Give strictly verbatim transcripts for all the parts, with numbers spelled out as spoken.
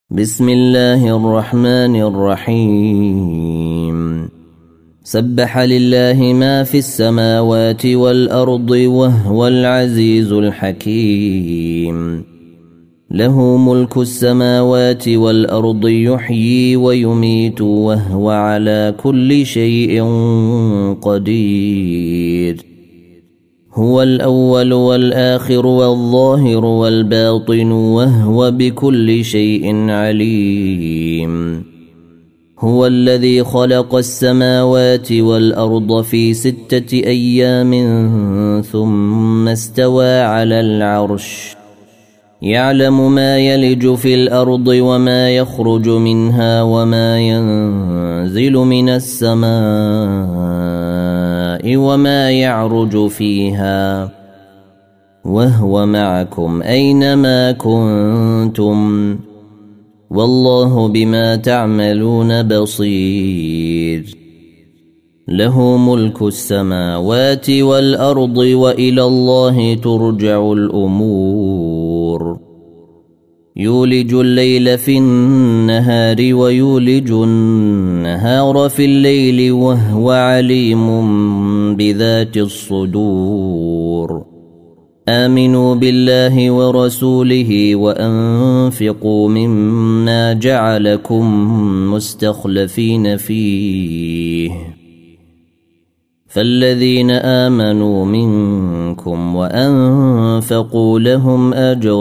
بسم الله الرحمن الرحيم سبح لله ما في السماوات والأرض وهو العزيز الحكيم له ملك السماوات والأرض يحيي ويميت وهو على كل شيء قدير هو الأول والآخر والظاهر والباطن وهو بكل شيء عليم هو الذي خلق السماوات والأرض في ستة أيام ثم استوى على العرش يعلم ما يلج في الأرض وما يخرج منها وما ينزل من السماء وما يعرج فيها وهو معكم أينما كنتم والله بما تعملون بصير له ملك السماوات والأرض وإلى الله ترجع الأمور يولج الليل في النهار ويولج النهار في الليل وهو عليم بذات الصدور آمنوا بالله ورسوله وأنفقوا مما جعلكم مستخلفين فيه فالذين آمنوا منكم وأنفقوا لهم أجر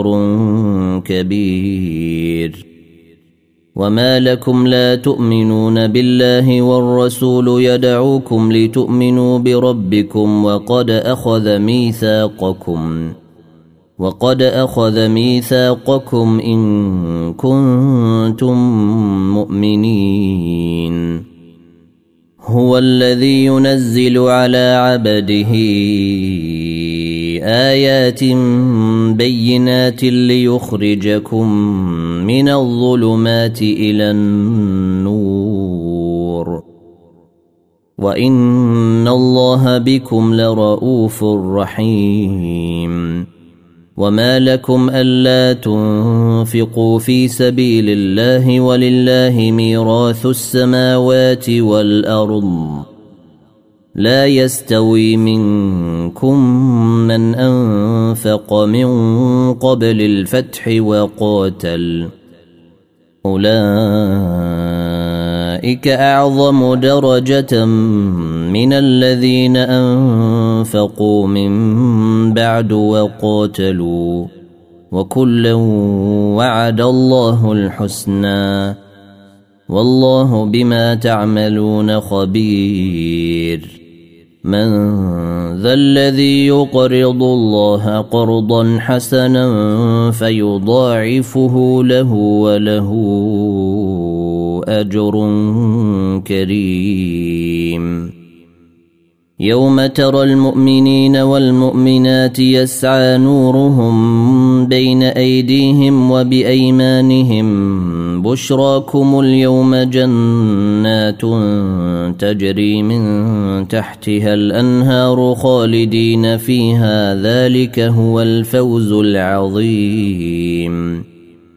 كبير وما لكم لا تؤمنون بالله والرسول يدعوكم لتؤمنوا بربكم وقد أخذ ميثاقكم وقد أخذ ميثاقكم إن كنتم مؤمنين هو الذي ينزل على عبده آيات بينات ليخرجكم من الظلمات إلى النور وإن الله بكم لرؤوف رحيم وما لكم ألا تنفقوا في سبيل الله ولله ميراث السماوات والأرض لا يستوي منكم من أنفق من قبل الفتح وقاتل أولئك أعظم درجة من الذين أنفقوا من بعد وقاتلوا وكلا وعد الله الحسنى والله بما تعملون خبير من ذا الذي يقرض الله قرضا حسنا فيضاعفه له وله أجر كريم يوم ترى المؤمنين والمؤمنات يسعى نورهم بين أيديهم وبأيمانهم بشراكم اليوم جنات تجري من تحتها الأنهار خالدين فيها ذلك هو الفوز العظيم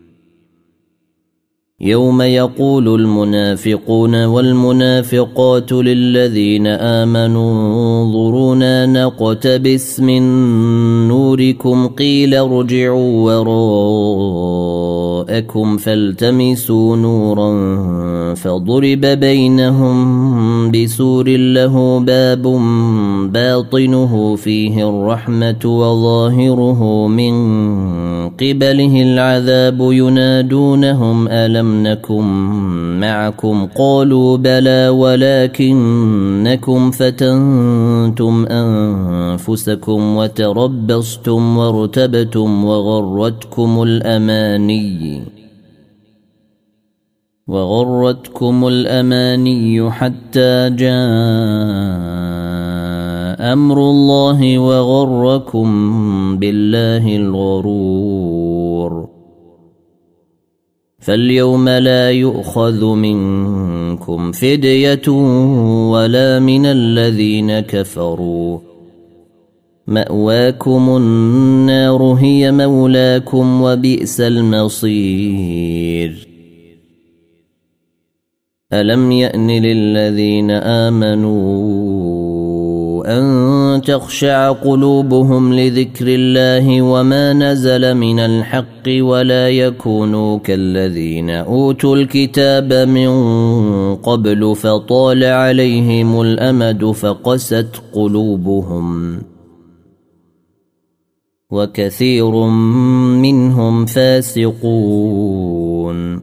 يوم يقول المنافقون والمنافقات للذين آمنوا انظرونا نقتبس من نوركم قيل ارجعوا وراءكم فالتمسوا نورا فضرب بينهم بسور له باب باطنه فيه الرحمة وظاهره من قبله العذاب ينادونهم ألم نكن معكم قالوا بلى ولكنكم فتنتم أنفسكم وتربصتم وارتبتم وغرتكم الأماني وغرتكم الأماني حتى جاء أمر الله وغركم بالله الغرور فاليوم لا يؤخذ منكم فدية ولا من الذين كفروا مأواكم النار هي مولاكم وبئس المصير ألم يأن للذين آمنوا أن تخشع قلوبهم لذكر الله وما نزل من الحق ولا يكونوا كالذين أوتوا الكتاب من قبل فطال عليهم الأمد فقست قلوبهم وكثير منهم فاسقون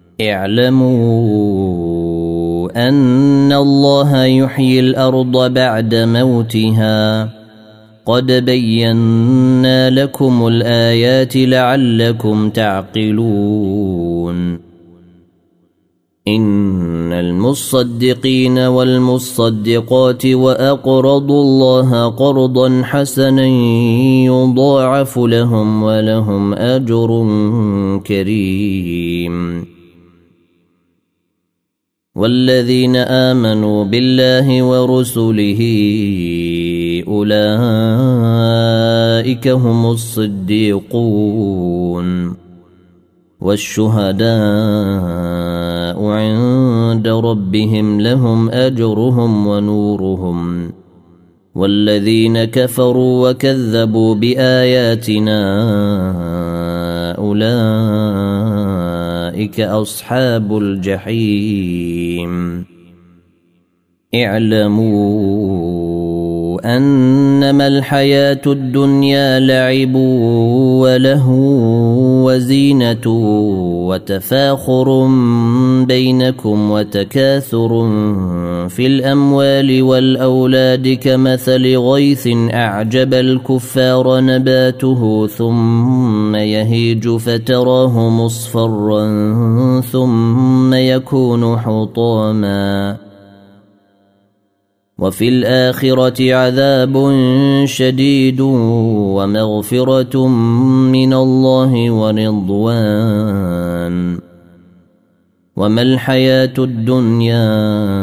اعلموا أن الله يحيي الأرض بعد موتها قد بينا لكم الآيات لعلكم تعقلون إن المصدقين والمصدقات وأقرضوا الله قرضا حسنا يضاعف لهم ولهم أجر كريم والذين آمنوا بالله ورسله أولئك هم الصديقون والشهداء عند ربهم لهم أجرهم ونورهم والذين كفروا وكذبوا بآياتنا أولئك أصحاب الجحيم اعلموا أنما الحياة الدنيا لعب ولهو وزينة وتفاخر بينكم وتكاثر في الأموال والأولاد كمثل غيث أعجب الكفار نباته ثم يهيج فتراه مصفرا ثم يكون حطاما وفي الآخرة عذاب شديد ومغفرة من الله ورضوان وما الحياة الدنيا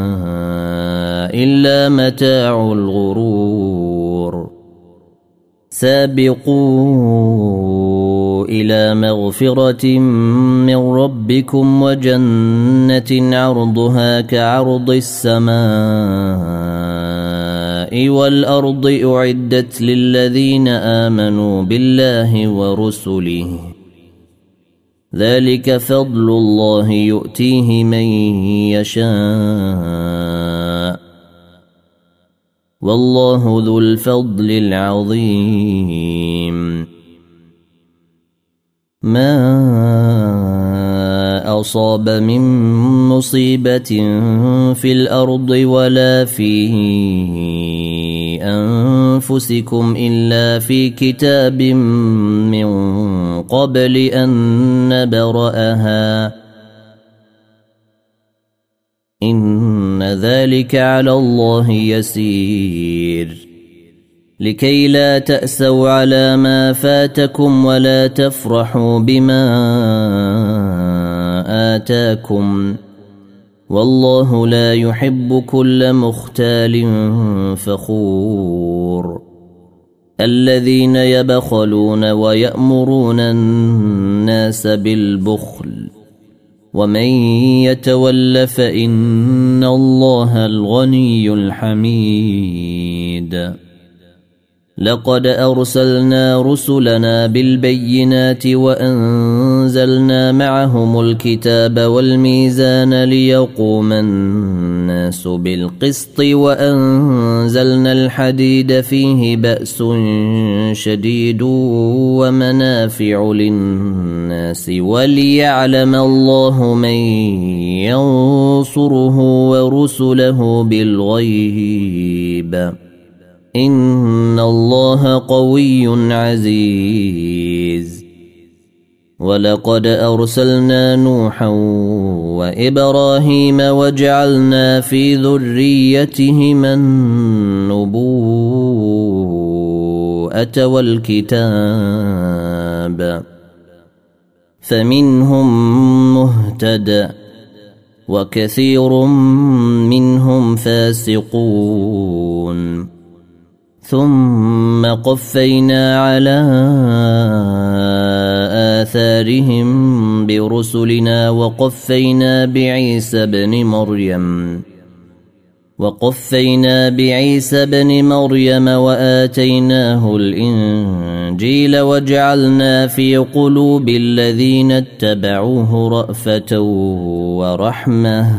إلا متاع الغرور سابقوا إلى مغفرة من ربكم وجنة عرضها كعرض السماء والأرض أعدت للذين آمنوا بالله ورسله ذلك فضل الله يؤتيه من يشاء والله ذو الفضل العظيم ما أصاب من مصيبة في الأرض ولا في أنفسكم إلا في كتاب من قبل أن نبرأها إن ذلك على الله يسير لكي لا تأسوا على ما فاتكم ولا تفرحوا بما آتاكم والله لا يحب كل مختال فخور الذين يبخلون ويأمرون الناس بالبخل ومن يتول فإن الله الغني الحميد لقد أرسلنا رسلنا بالبينات وأنزلنا معهم الكتاب والميزان ليقوم الناس بالقسط وأنزلنا الحديد فيه بأس شديد ومنافع للناس وليعلم الله من ينصره ورسله بالغيب إن الله قوي عزيز ولقد أرسلنا نوحا وإبراهيم وجعلنا في ذريتهما النبوءة والكتاب فمنهم مهتد وكثير منهم فاسقون ثم قفينا على آثارهم برسلنا وقفينا بعيسى بن مريم وقفينا بعيسى بن مريم وآتيناه الإنجيل وجعلنا في قلوب الذين اتبعوه رأفة ورحمة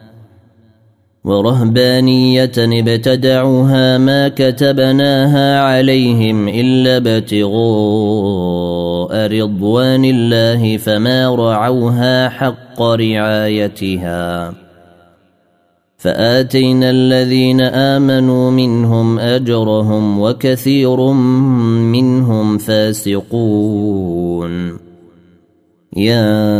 ورهبانية ابتدعوها ما كتبناها عليهم إلا ابتغاء رضوان الله فما رعوها حق رعايتها فآتينا الذين آمنوا منهم أجرهم وكثير منهم فاسقون. يا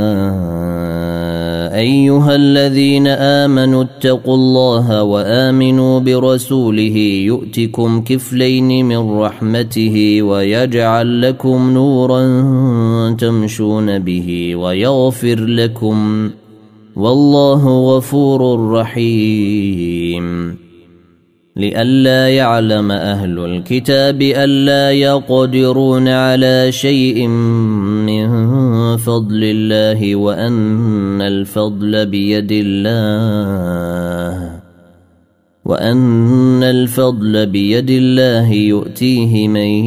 أيها الذين آمنوا اتقوا الله وآمنوا برسوله يؤتكم كفلين من رحمته ويجعل لكم نورا تمشون به ويغفر لكم والله غفور رحيم. لئلا يعلم أهل الكتاب ألا يقدرون على شيء من فضل الله وأن الفضل بيد الله وأن الفضل بيد الله يؤتيه من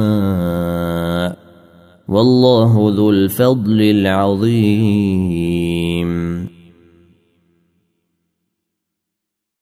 يشاء والله ذو الفضل العظيم.